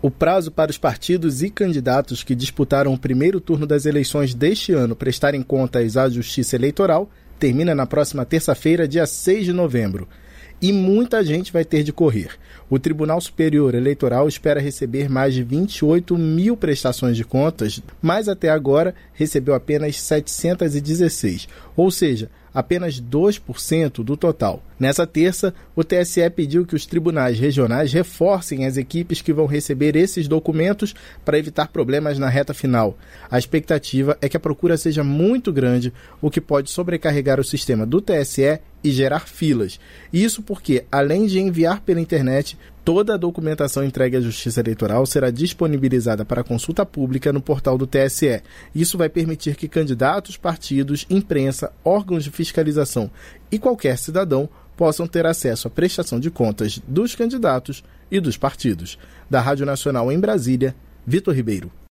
O prazo para os partidos e candidatos que disputaram o primeiro turno das eleições deste ano prestarem contas à Justiça Eleitoral termina na próxima terça-feira, dia 6 de novembro. E muita gente vai ter de correr. O Tribunal Superior Eleitoral espera receber mais de 28 mil prestações de contas, mas até agora recebeu apenas 716, ou seja, apenas 2% do total. Nessa terça, o TSE pediu que os tribunais regionais reforcem as equipes que vão receber esses documentos para evitar problemas na reta final. A expectativa é que a procura seja muito grande, o que pode sobrecarregar o sistema do TSE e gerar filas. Isso porque, além de enviar pela internet, toda a documentação entregue à Justiça Eleitoral será disponibilizada para consulta pública no portal do TSE. Isso vai permitir que candidatos, partidos, imprensa, órgãos de fiscalização e qualquer cidadão possam ter acesso à prestação de contas dos candidatos e dos partidos. Da Rádio Nacional em Brasília, Vitor Ribeiro.